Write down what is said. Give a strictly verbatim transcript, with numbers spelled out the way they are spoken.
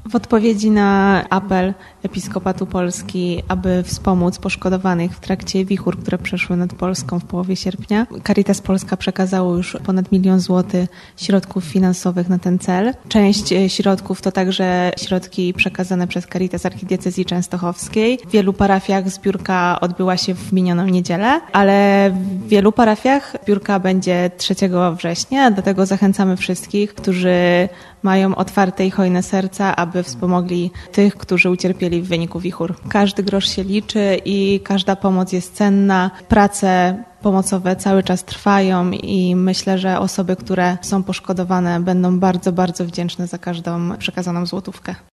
W odpowiedzi na apel Episkopatu Polski, aby wspomóc poszkodowanych w trakcie wichur, które przeszły nad Polską w połowie sierpnia, Caritas Polska przekazało już ponad milion złotych środków finansowych na ten cel. Część środków to także środki przekazane przez Caritas Archidiecezji Częstochowskiej. W wielu parafiach zbiórka odbyła się w minioną niedzielę, ale w wielu parafiach zbiórka będzie trzeciego września, dlatego zachęcamy wszystkich, którzy mają otwarte i hojne serca, aby wspomogli tych, którzy ucierpieli w wyniku wichur. Każdy grosz się liczy i każda pomoc jest cenna. Prace pomocowe cały czas trwają i myślę, że osoby, które są poszkodowane, będą bardzo, bardzo wdzięczne za każdą przekazaną złotówkę.